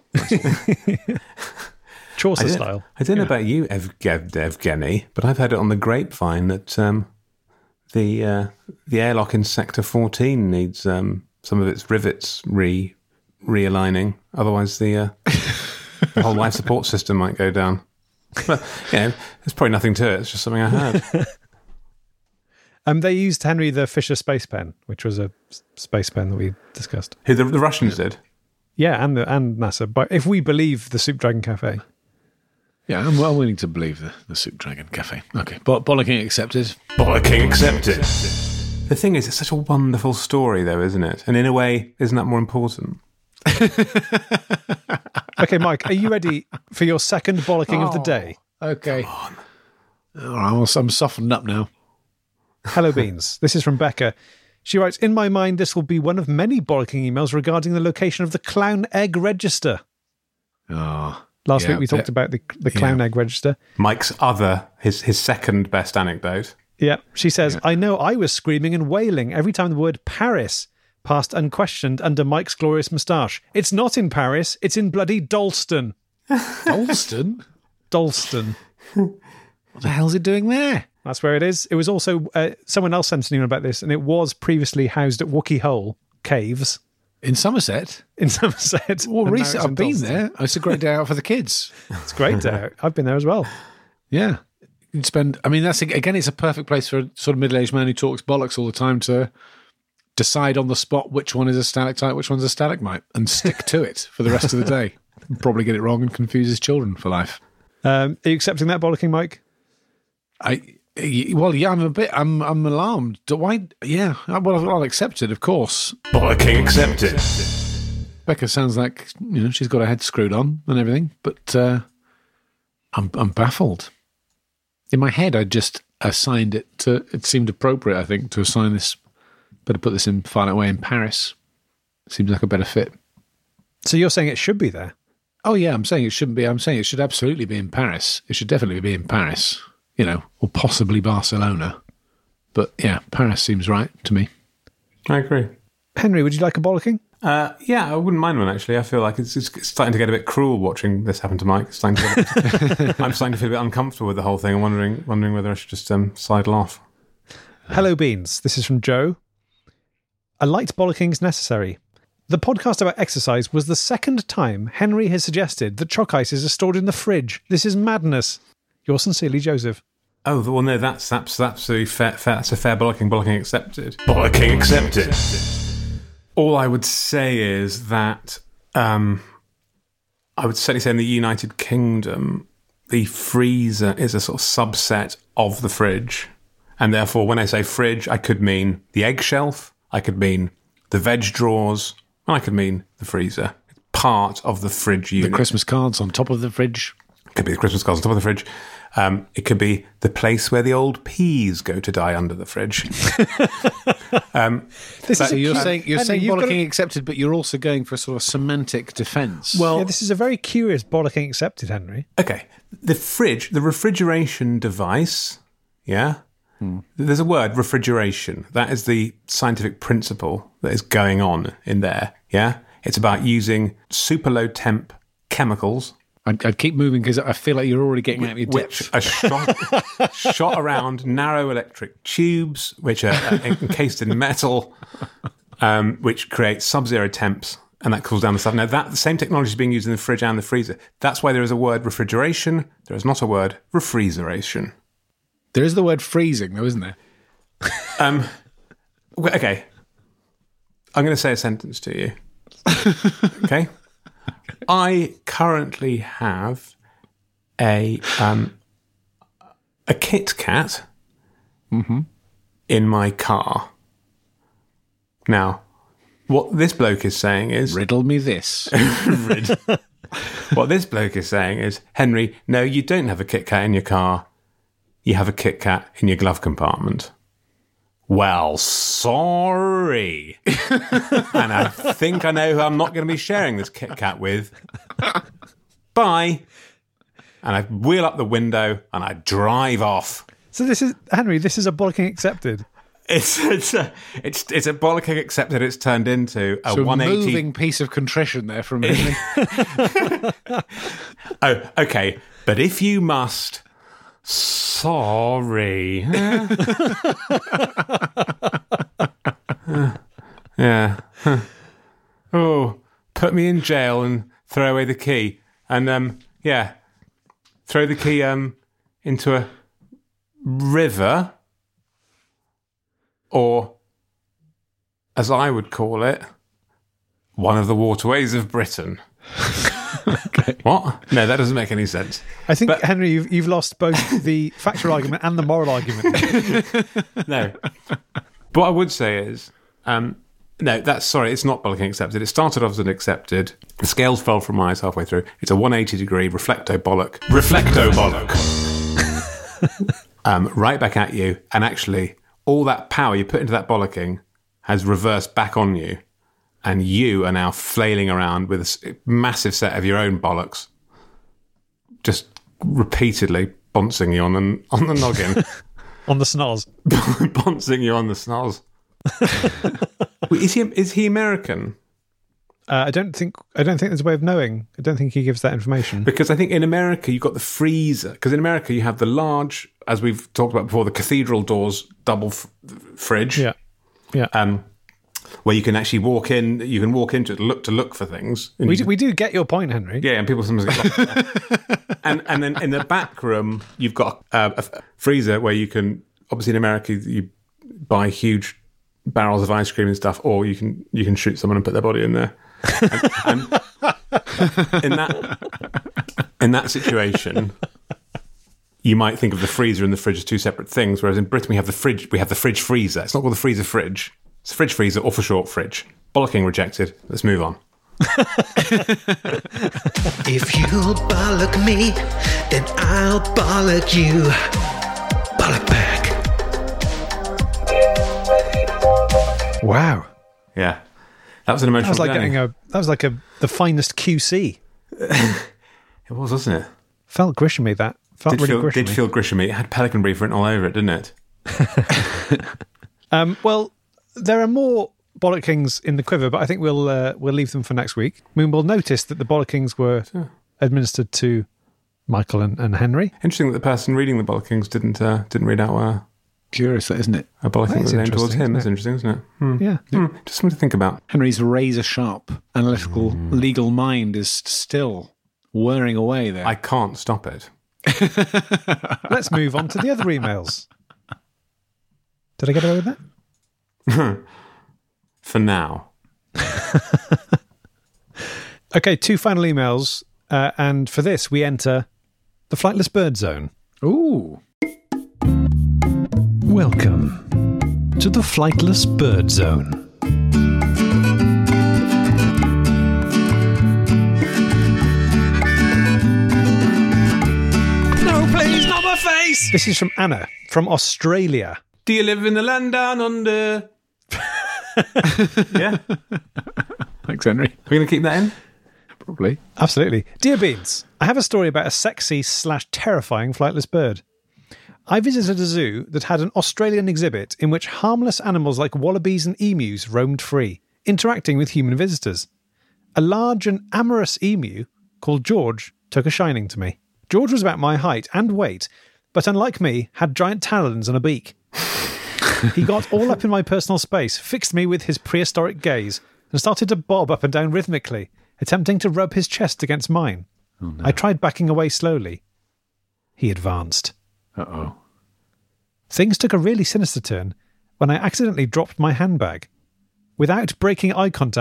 Chaucer style. I don't know about you, Evgeny, but I've heard it on the grapevine that the airlock in Sector 14 needs some of its rivets realigning. Otherwise, the whole life support system might go down. But there's probably nothing to it. It's just something I heard. They used Henry the Fisher space pen, which was a space pen that we discussed. Who the Russians did? Yeah, and NASA. But if we believe the Soup Dragon Cafe. Yeah, I'm well willing to believe the Soup Dragon Cafe. Okay, bollocking accepted. Bollocking accepted. The thing is, it's such a wonderful story, though, isn't it? And in a way, isn't that more important? Okay, Mike, are you ready for your second bollocking of the day? Okay. All right, I'm softened up now. Hello, Beans. This is from Becca. She writes, "In my mind, this will be one of many bollocking emails regarding the location of the Clown Egg Register." Last week we talked about the Clown Egg Register. Mike's his second best anecdote. Yeah. She says, "I know I was screaming and wailing every time the word Paris passed unquestioned under Mike's glorious moustache. It's not in Paris, it's in bloody Dalston." Dalston? Dalston. What the hell's it doing there? That's where it is. It was also, someone else sent an email about this, and it was previously housed at Wookey Hole Caves. In Somerset? In Somerset. Well, recently I've been there. It's a great day out for the kids. It's a great day out. I've been there as well. Yeah. You'd spend, that's, again, it's a perfect place for a sort of middle-aged man who talks bollocks all the time to decide on the spot which one is a stalactite, which one's a stalagmite, and stick to it for the rest of the day. Probably get it wrong and confuse his children for life. Are you accepting that bollocking, Mike? I'm alarmed. Why? Yeah, well, I'll accept it, of course. Bollocking accepted. Becca sounds like she's got her head screwed on and everything, but I'm baffled. In my head, I just assigned it to. It seemed appropriate, I think, to assign this. Better put this in far away in Paris. Seems like a better fit. So you're saying it should be there? Oh yeah, I'm saying it shouldn't be. I'm saying it should absolutely be in Paris. It should definitely be in Paris. Or possibly Barcelona. But yeah, Paris seems right to me. I agree. Henry, would you like a bollocking? Yeah, I wouldn't mind one, actually. I feel like it's starting to get a bit cruel watching this happen to Mike. I'm starting to feel a bit uncomfortable with the whole thing and wondering whether I should just sidle off. Hello, Beans. This is from Joe. "A light bollocking's necessary. The podcast about exercise was the second time Henry has suggested that chalk ices are stored in the fridge. This is madness. Yours sincerely, Joseph." Oh, well, no, that's absolutely fair. That's a fair bollocking. Bollocking accepted. Bollocking accepted. All I would say is that I would certainly say in the United Kingdom, the freezer is a sort of subset of the fridge. And therefore, when I say fridge, I could mean the egg shelf, I could mean the veg drawers, and I could mean the freezer. It's part of the fridge unit. The Christmas cards on top of the fridge. It could be the Christmas cards on top of the fridge. It could be the place where the old peas go to die under the fridge. So you're saying bollocking accepted, but you're also going for a sort of semantic defence. Well, this is a very curious bollocking accepted, Henry. Okay, the fridge, the refrigeration device. Yeah, there's a word, refrigeration. That is the scientific principle that is going on in there. Yeah, it's about using super low temp chemicals. I'd keep moving because I feel like you're already getting out of your Which depth. are shot around narrow electric tubes, which are encased in metal, which create sub-zero temps, and that cools down the stuff. Now, the same technology is being used in the fridge and the freezer. That's why there is a word refrigeration. There is not a word refrigeration. There is the word freezing, though, isn't there? Okay. I'm going to say a sentence to you. Okay. I currently have a Kit Kat in my car. Now, what this bloke is saying is... Riddle me this. What this bloke is saying is, Henry, no, you don't have a Kit Kat in your car. You have a Kit Kat in your glove compartment. Well, sorry. And I think I know who I'm not going to be sharing this Kit Kat with. Bye. And I wheel up the window and I drive off. So this is, Henry, this is a bollocking accepted. It's a bollocking accepted. It's turned into a 180 moving piece of contrition there from me. Oh, okay. But if you must, sorry. Yeah. Oh, put me in jail and throw away the key. And throw the key into a river, or as I would call it, one of the waterways of Britain. Okay. What? No, that doesn't make any sense. I think, Henry, you've lost both the factual argument and the moral argument. No. But what I would say is, no, it's not bollocking accepted. It started off as an accepted. The scales fell from my eyes halfway through. It's a 180 degree reflecto bollock. Reflecto bollock. Right back at you. And actually, all that power you put into that bollocking has reversed back on you. And you are now flailing around with a massive set of your own bollocks, just repeatedly bouncing you on the noggin. On the snoz. Bouncing you on the snoz. Is he American? I don't think there's a way of knowing. I don't think he gives that information. Because I think in America you've got the freezer. Because in America you have the large, as we've talked about before, the cathedral doors double fridge. Yeah. Where you can actually walk in. You can walk into it, look for things. We do get your point, Henry. Yeah, and people sometimes get lost. And then in the back room you've got a freezer where you can, obviously in America you buy huge barrels of ice cream and stuff, or you can shoot someone and put their body in there. And in that situation, you might think of the freezer and the fridge as two separate things, whereas in Britain we have the fridge freezer. It's not called the freezer fridge. It's fridge freezer, or for short, fridge. Bollocking rejected. Let's move on. If you'll bollock me, then I'll bollock you. Bollock back. Wow. Yeah. That was an emotional journey. That was like the finest QC. It was, wasn't it? Felt Grishamy, that. Felt really Grishamy. Did feel Grishamy. It had Pelican Brief written all over it, didn't it? Well, there are more bollockings in the quiver, but I think we'll leave them for next week. I mean, we'll notice that the bollockings were administered to Michael and Henry. Interesting that the person reading the bollockings didn't read out Curious, isn't it? a bollockking was aimed towards him. That's interesting, isn't it? Yeah. Just something to think about. Henry's razor-sharp analytical legal mind is still whirring away there. I can't stop it. Let's move on to the other emails. Did I get away with that? For now. Okay, 2 final emails. And for this, we enter the Flightless Bird Zone. Ooh. Welcome to the Flightless Bird Zone. No, please, not my face! This is from Anna, from Australia. Do you live in the land down under? Yeah. Thanks, Henry. Are we going to keep that in? Probably. Absolutely. Dear Beans, I have a story about a sexy/terrifying flightless bird. I visited a zoo that had an Australian exhibit in which harmless animals like wallabies and emus roamed free, interacting with human visitors. A large and amorous emu called George took a shining to me. George was about my height and weight, but unlike me, had giant talons and a beak. He got all up in my personal space, fixed me with his prehistoric gaze, and started to bob up and down rhythmically, attempting to rub his chest against mine. Oh, no. I tried backing away slowly. He advanced. Uh-oh. Things took a really sinister turn when I accidentally dropped my handbag. Without breaking eye contact,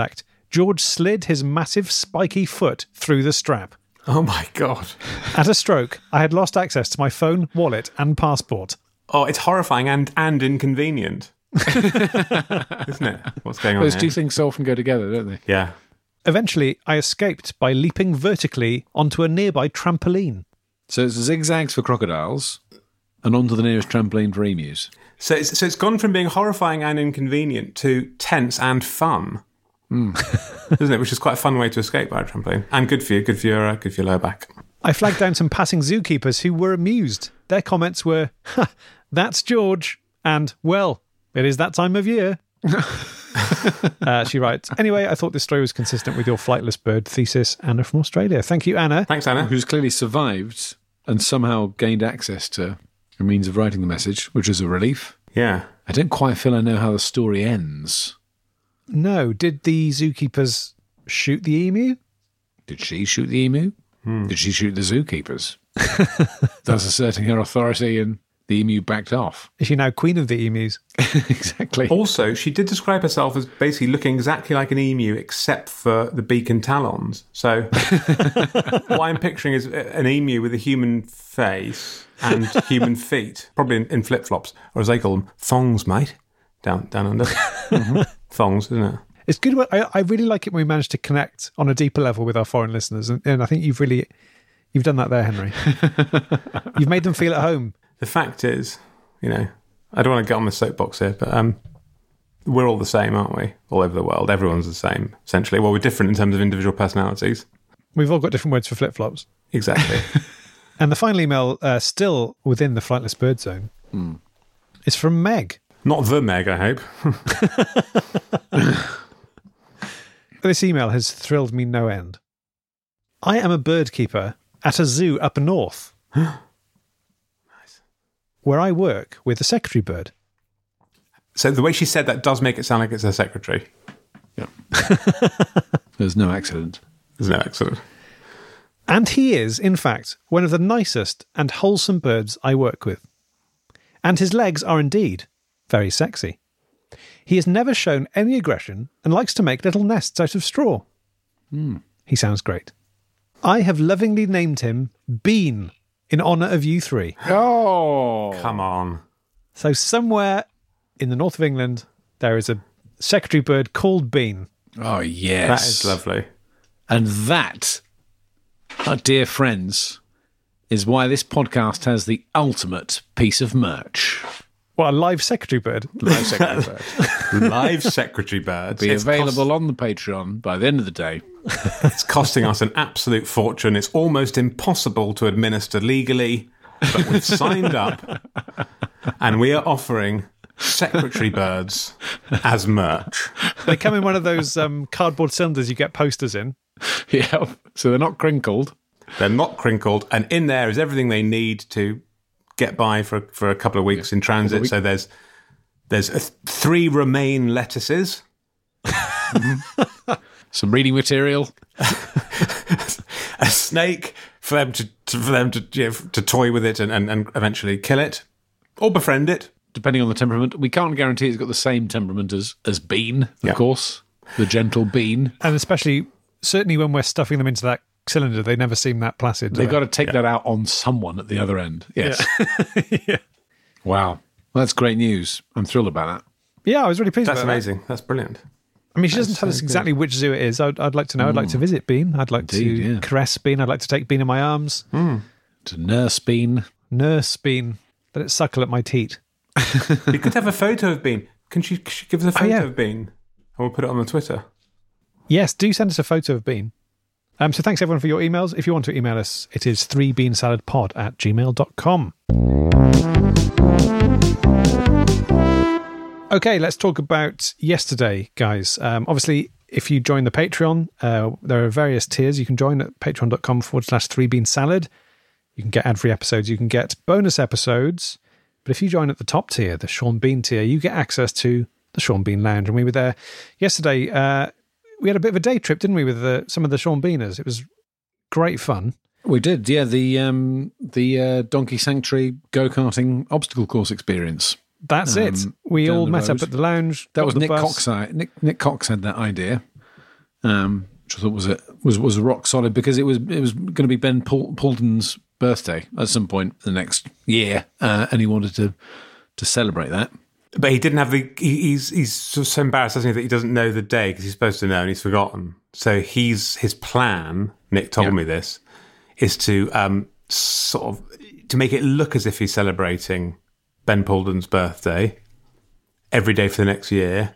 George slid his massive spiky foot through the strap. Oh my God. At a stroke, I had lost access to my phone, wallet, and passport. Oh, it's horrifying and inconvenient. Isn't it? What's going on Those here? two things so often go together, don't they? Yeah. Eventually, I escaped by leaping vertically onto a nearby trampoline. So it's zigzags for crocodiles and onto the nearest trampoline for emus. So it's gone from being horrifying and inconvenient to tense and fun. Isn't it? Which is quite a fun way to escape by a trampoline. And good for you, good for your lower back. I flagged down some passing zookeepers who were amused. Their comments were, "Ha, that's George," and, "Well, it is that time of year." She writes, "Anyway, I thought this story was consistent with your flightless bird thesis. Anna from Australia." Thank you, Anna. Thanks, Anna. Who's clearly survived and somehow gained access to a means of writing the message, which is a relief. Yeah. I don't quite feel I know how the story ends. No, did the zookeepers shoot the emu? Did she shoot the emu? Did she shoot the zookeepers? Thus asserting her authority, and the emu backed off. Is she now queen of the emus? Exactly. Also, she did describe herself as basically looking exactly like an emu except for the beak and talons. So what I'm picturing is an emu with a human face and human feet, probably in flip-flops, or as they call them, thongs, mate, down under. Thongs, isn't it? It's good. I really like it when we manage to connect on a deeper level with our foreign listeners. And I think you've done that there, Henry. You've made them feel at home. The fact is, I don't want to get on the soapbox here, but we're all the same, aren't we? All over the world. Everyone's the same, essentially. Well, we're different in terms of individual personalities. We've all got different words for flip-flops. Exactly. And the final email, still within the flightless bird zone, is from Meg. Not the Meg, I hope. This email has thrilled me no end. I am a bird keeper at a zoo up north. Nice. Where I work with a secretary bird. So the way she said that does make it sound like it's her secretary. Yeah. There's no accident. There's no accident. And he is, in fact, one of the nicest and wholesome birds I work with. And his legs are indeed very sexy. He has never shown any aggression and likes to make little nests out of straw. He sounds great. I have lovingly named him Bean in honour of you three. Oh! Come on. So somewhere in the north of England, there is a secretary bird called Bean. Oh, yes. That is lovely. And that, our dear friends, is why this podcast has the ultimate piece of merch. What, a live secretary bird? Live secretary bird. Live secretary birds. Be available on the Patreon by the end of the day. It's costing us an absolute fortune. It's almost impossible to administer legally, but we've signed up and we are offering secretary birds as merch. They come in one of those cardboard cylinders you get posters in. Yeah, so they're not crinkled. They're not crinkled, and in there is everything they need to get by for a couple of weeks in transit. So there's 3 romaine lettuces, some reading material, a snake for them to toy with it and eventually kill it or befriend it, depending on the temperament. We can't guarantee it's got the same temperament as Bean, of course, the gentle Bean, and especially certainly when we're stuffing them into that cylinder, they never seem that placid. They've got to take that out on someone at the other end. Yes. Yeah. Wow. Well, that's great news. I'm thrilled about that. Yeah, I was really pleased. That's about amazing. That's brilliant. I mean, she doesn't tell us exactly which zoo it is. I'd like to know. I'd like to visit Bean. I'd like to caress Bean. I'd like to take Bean in my arms. To nurse Bean. Nurse Bean. Let it suckle at my teat. You could have a photo of Bean. Can she give us a photo of Bean? And we'll put it on the Twitter. Yes, do send us a photo of Bean. So thanks everyone for your emails. If you want to email us, it is 3beansaladpod@gmail.com. Okay, let's talk about yesterday, guys. Obviously, if you join the Patreon, there are various tiers you can join at patreon.com/3beansalad. You can get ad-free episodes. You can get bonus episodes. But if you join at the top tier, the Sean Bean tier, you get access to the Sean Bean Lounge. And we were there yesterday. We had a bit of a day trip, didn't we, with some of the Sean Beaners? It was great fun. We did, yeah. The Donkey Sanctuary go-karting obstacle course experience. That's it. We all met up at the lounge. That was Nick Cox. Nick Cox had that idea. which I thought was rock solid, because it was going to be Ben Paulden's birthday at some point the next year, and he wanted to celebrate that. But he didn't have he's so embarrassed, doesn't he, that he doesn't know the day, because he's supposed to know and he's forgotten. So his plan, Nick told me this, is to sort of to make it look as if he's celebrating Ben Paulden's birthday every day for the next year,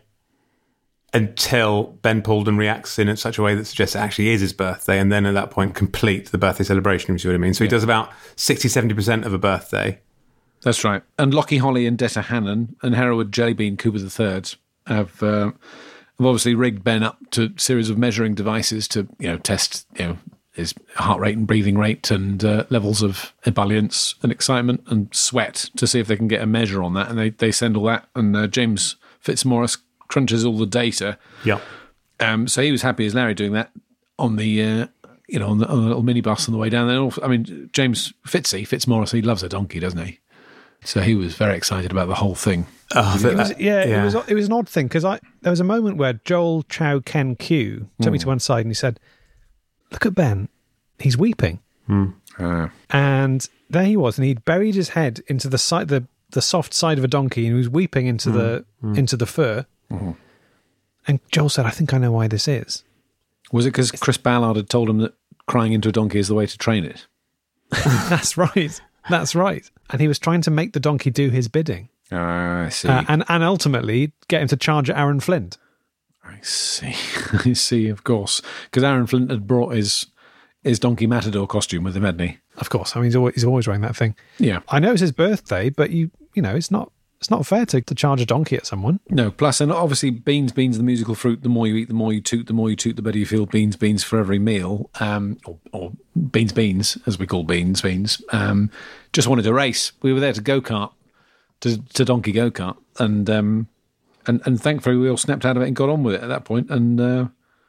until Ben Paulden reacts in such a way that suggests it actually is his birthday, and then at that point complete the birthday celebration, you see what I mean? So he does about 60-70% of a birthday. That's right. And Lockie Holly and Detta Hannon and Hereward Jellybean Cooper III have obviously rigged Ben up to a series of measuring devices to test his heart rate and breathing rate and levels of ebullience and excitement and sweat, to see if they can get a measure on that. And they send all that, and James Fitzmaurice crunches all the data. Yeah. So he was happy as Larry doing that on the on the little minibus on the way down there. I mean, James Fitzmaurice, he loves a donkey, doesn't he? So he was very excited about the whole thing. It was an odd thing, because there was a moment where Joel Chow Ken Q took me to one side and he said, "Look at Ben, he's weeping." And there he was, and he'd buried his head into the soft side of a donkey, and he was weeping into the fur. And Joel said, "I think I know why this is." Was it because Chris Ballard had told him that crying into a donkey is the way to train it? That's right. That's right. And he was trying to make the donkey do his bidding. I see. And ultimately get him to charge at Aaron Flint. I see. I see, of course. Because Aaron Flint had brought his Donkey Matador costume with him, hadn't he? Of course. I mean, he's always wearing that thing. Yeah. I know it's his birthday, but it's not fair to charge a donkey at someone. No. Plus, and obviously, beans, the musical fruit. The more you eat, the more you toot. The more you toot, the better you feel. Beans for every meal. Or beans, as we call beans. Just wanted to race. We were there to go-kart, to donkey go-kart. And thankfully, we all snapped out of it and got on with it at that point. And,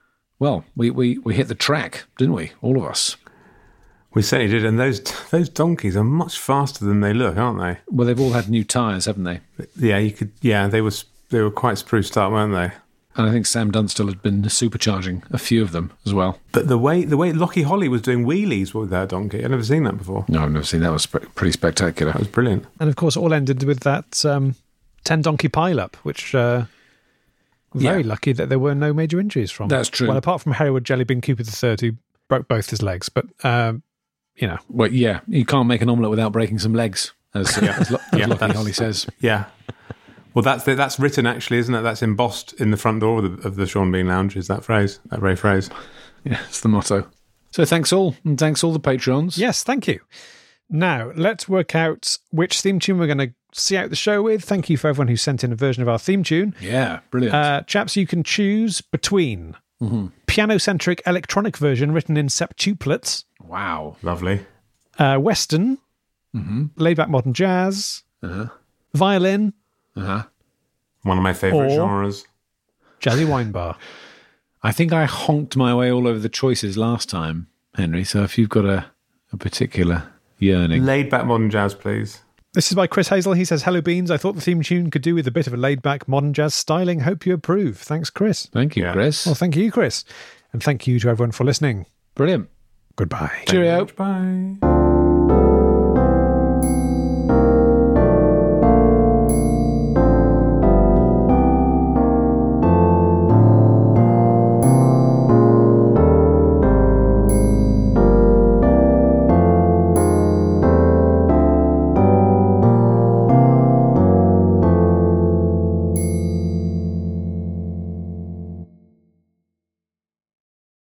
we hit the track, didn't we? All of us. We certainly did. And those donkeys are much faster than they look, aren't they? Well, they've all had new tyres, haven't they? Yeah, they were quite spruced up, weren't they? And I think Sam Dunstall had been supercharging a few of them as well. But the way Lockie Holly was doing wheelies with that donkey, I've never seen that before. No, I've never seen that. It was pretty spectacular. That was brilliant. And of course, it all ended with that 10-donkey pile-up, which very lucky that there were no major injuries from. That's true. Well, apart from Hereward Jellybean Cooper III, who broke both his legs. But, Well, yeah, you can't make an omelette without breaking some legs, as Lockie Holly says. Yeah. Well, that's written, actually, isn't it? That's embossed in the front door of the Sean Bean Lounge, is that very phrase. Yeah, it's the motto. So thanks all, and thanks all the Patreons. Yes, thank you. Now, let's work out which theme tune we're going to see out the show with. Thank you for everyone who sent in a version of our theme tune. Yeah, brilliant. Chaps, you can choose between piano-centric electronic version written in septuplets. Wow. Lovely. Western, laid-back modern jazz, violin, one of my favourite genres. Jazzy wine bar. I think I honked my way all over the choices last time, Henry, so if you've got a particular yearning. Laid back modern jazz, please. This is by Chris Hazel. He says, "Hello, Beans. I thought the theme tune could do with a bit of a laid-back modern jazz styling. Hope you approve." Thanks, Chris. Thank you, Chris. Well, thank you, Chris. And thank you to everyone for listening. Brilliant. Goodbye. Cheerio. Bye.